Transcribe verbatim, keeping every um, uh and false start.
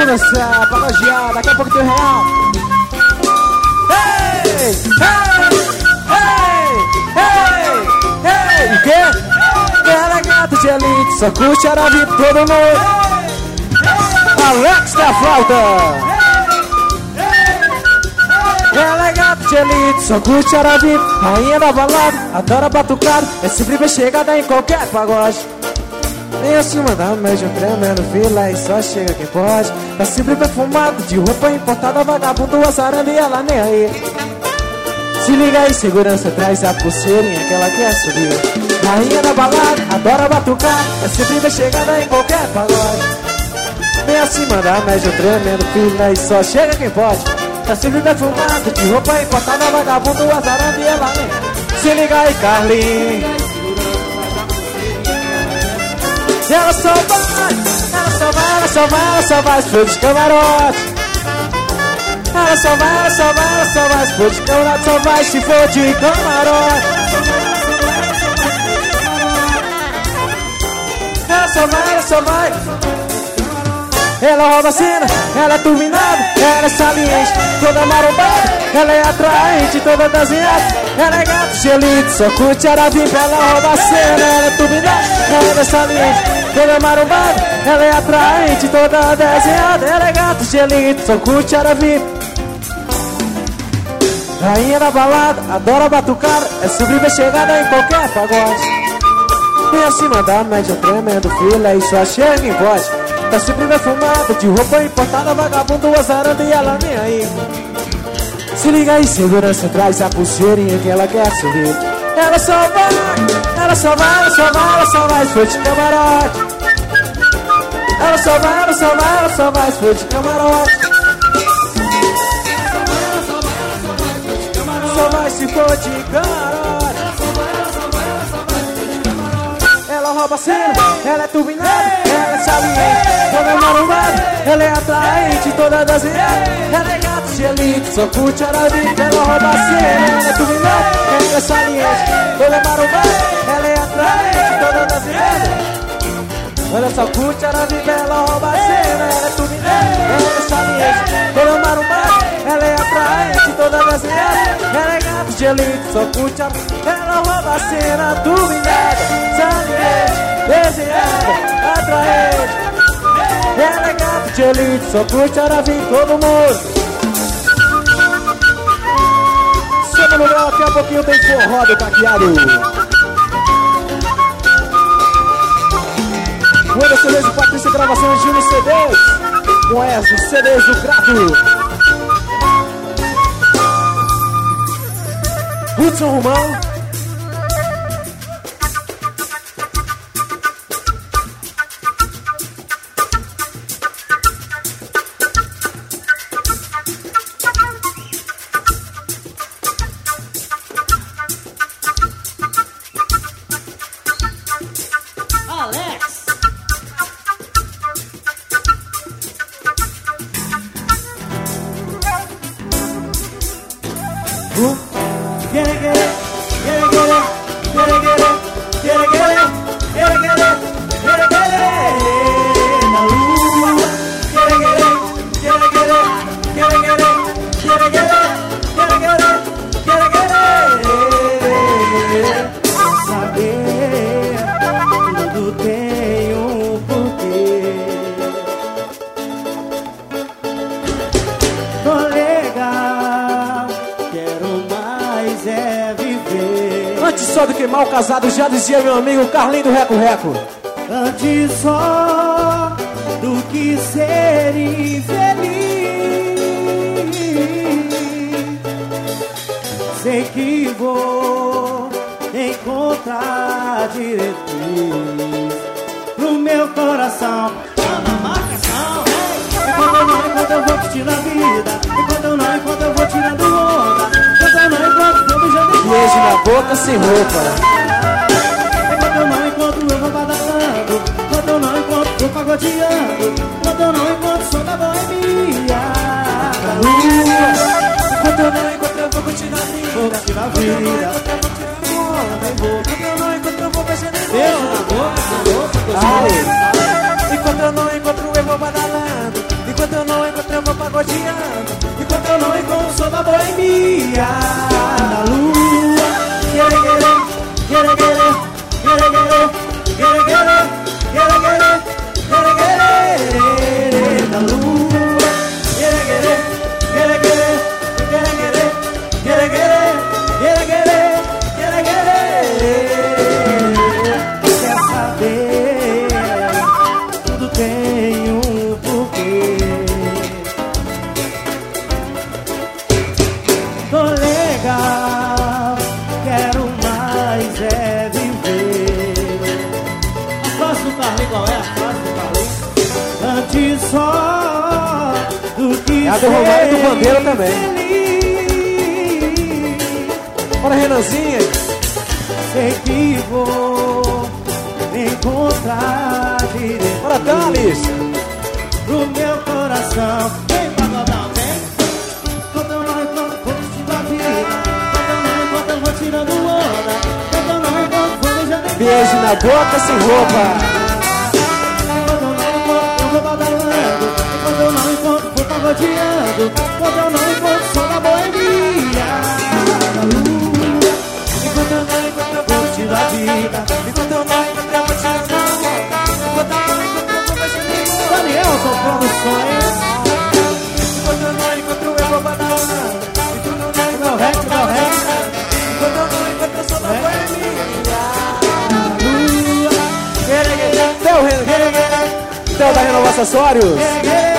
Vamos dançar, pagodear, daqui a pouco tem real. Ei, ei, ei, ei, ei. O quê? Ela é gata de elite, só curte a vida todo mundo. Alex da flauta. Ela é gata de elite, só curte a vida, rainha da balada, adora batucada, é sempre bem chegada em qualquer pagode. Nem acima da média, tremendo fila e só chega quem pode. Tá sempre perfumado, de roupa importada, vagabundo azarando e ela nem aí. Se liga aí, segurança, traz a pulseirinha que ela quer subir. Rainha da balada, adora batucar, é sempre bem chegada em qualquer pagode. Nem acima da média, tremendo fila e só chega quem pode. Tá sempre perfumado, de roupa importada, vagabundo azarando e ela nem aí. Se liga aí, Carlinhos. Ela só vai, ela só vai, ela só vai, ela só vai se for de camarote. Ela só vai, ela só vai, ela só vai se for de camarote. Só vai se for de camarote. Ela só vai, ela só vai. Ela rouba a cena, ela é turbinada, ela é saliente, toda marombada, ela é atraente, toda desenhada. Ela é gata de elite, só curte arabimba, ela rouba a cena, ela é turbinada, ela é saliente, toda marombada, ela é atraente, toda desenhada. Ela é gata de elite, só curte arabimba. Rainha da balada, adora batucada, é sempre bem chegada em qualquer pagode. E acima da média, tremendo fila e só chega em voz. Tá sempre perfumada, de roupa importada, vagabundo azarando e ela nem aí. Se liga aí, segurança, traz a pulseirinha que ela quer subir. Ela só vai, ela só vai, ela só vai, ela só vai se for de camarote. Ela só vai, ela só vai, ela só vai se for de camarote. Só vai se for de camarote. Ela rouba a cena, ela é turbinada, ela é saliente, toda marombada, ela é atraente, toda desenhada. Ela é gata de elite, só curte a vida. Ela rouba a cena, ela é turbinada, ela é saliente, toda marombada, ela é atraente, toda desenhada. Ela só curte a vida, ela rouba a cena, ela é turbinada, ela é saliente, toda marombada, ela é atraente, toda desenhada. Ela é gata de elite, só curte a vida. Ela rouba a cena, turbinada, saliente, desenhada, atraente. Ela é gata de elite, só curte a vida, todo mundo. Sempre no lugar, daqui a pouquinho tem forró do caqueado. O Anderson Reis e Patrícia Gravações, Júnior C Ds. Com essa, C Ds do Crato. Hudson Romão. Casado, já dizia meu amigo Carlinho do Reco Reco. Antes só do que ser infeliz, sei que vou encontrar diretriz pro meu coração. Na marcação, enquanto eu não enquanto eu vou curtindo a vida, enquanto eu não enquanto eu vou tirando onda, enquanto eu não enquanto eu beijando. Beijo na boca sem roupa. Enquanto eu não encontro eu vou badalando, enquanto eu não encontro vou pagodeando, enquanto eu não encontro sou da boemia. Enquanto eu não encontro eu vou curtir a vida, vou curtir a vida. Enquanto eu não encontro eu vou beijando. Beijo na boca, na boca, enquanto eu não encontro eu vou badalando, enquanto eu pagodeando. Enquanto eu não encontro o som da boemia da lua. Quere, quere, quere, quere, quere, quere, quere, quere, quere, quere, quere, da lua. Quere, quere, quere, quere, quere, quere, quere, quere, quere, quere, quere. Quer saber? Tudo tem um porquê. Tô legal, quero mais é viver. A frase do Carlinhos, qual é a frase do Carlinhos? Antes só do que É a do Romário e do Bandeira também. feliz. Bora, Renanzinha. Sei que vou encontrar direito Bora, Thales. pro meu coração. Vem, pagodão, vem. Quando eu não encontro fogo da vida, quando eu não encontro eu vou tirando onda, quando eu não encontro fogo já tem. Beijo na boca sem roupa. Quando eu não encontro eu vou badalando, quando eu não encontro vou pagodeando, quando eu não encontro sou da boemia da lua. Enquanto eu não encontro eu vou tirando a vida, enquanto eu não encontro eu vou tirando a onda, enquanto eu não encontro eu vou tirando a vida. Daniel, tô produções. Enquanto eu não encontro eu vou badalando, enquanto eu não encontro meu rec, meu rec, enquanto eu não encontro eu sou da boemia da lua. Theo, Ren... Theo da Renova Acessórios.